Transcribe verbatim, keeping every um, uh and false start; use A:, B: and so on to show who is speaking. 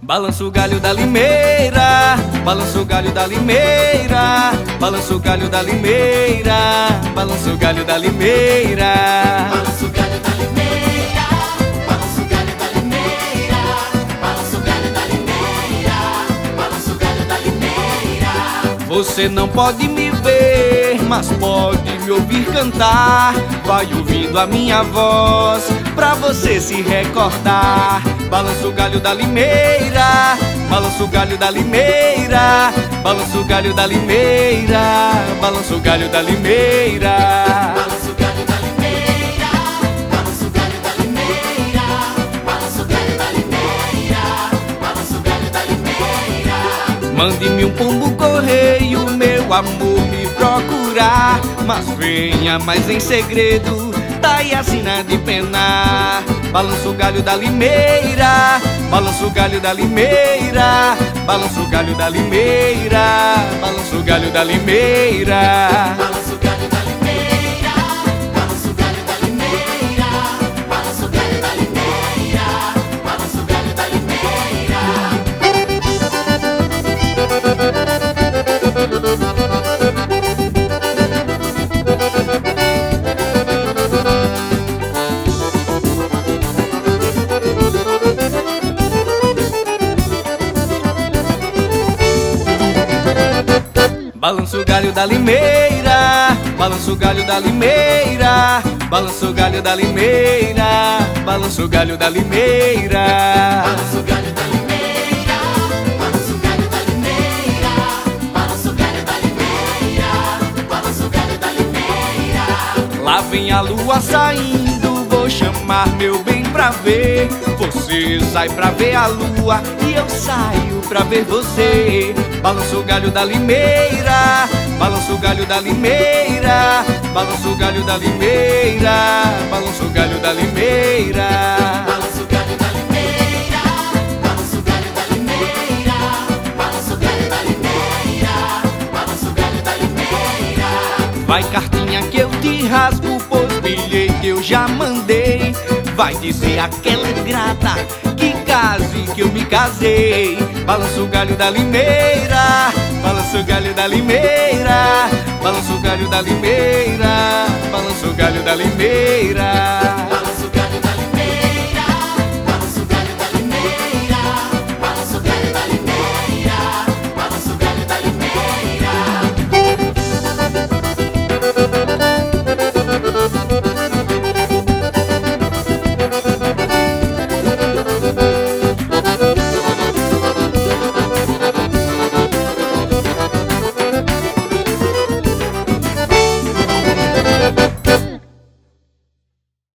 A: Balança o galho da limeira, balança o galho da limeira, balança o galho da limeira, balança o galho da limeira.
B: Balança o galho da limeira, balança o galho da limeira, balança o galho da limeira, balança o galho da limeira.
A: Você não pode me ver, mas pode me ouvir cantar. Vai ouvindo a minha voz, pra você se recordar. Balança o galho da limeira, balança o galho da limeira, balança o galho da limeira, balança o galho da limeira.
B: Balança o galho da limeira, balança o galho da limeira, balança o galho da limeira, balança o galho da limeira.
A: Mande-me um pombo correio, meu amor, me procurar. Mas venha mais em segredo, daí assina de penar. Balança o galho da limeira, balança o galho da limeira, balança o galho da limeira, balança o galho da limeira.
B: Balança o galho da limeira, balança o galho da limeira, balança o galho da limeira, balança o galho da limeira.
A: Balança o galho da limeira, balança o galho da limeira, balança o galho da limeira, balança o galho da limeira.
B: Balança o galho da limeira, balança o galho da limeira, balança o galho da limeira, balança o galho da limeira.
A: Lá vem a lua saindo, vou chamar meu bem pra ver. Você sai pra ver a lua e eu saio pra ver você. Balança o galho da limeira, balança o galho da limeira, balança o galho da limeira, balança o galho da limeira.
B: Balança o galho da limeira, balança o galho da limeira, balança o galho da limeira, balança o galho da limeira.
A: Vai cartinha que eu te rasgo, pois bilhete eu já mandei. Vai dizer aquela ingrata que case que eu me casei. Balança o galho da limeira, balança o galho da limeira, balança o galho da limeira, balança o galho da limeira.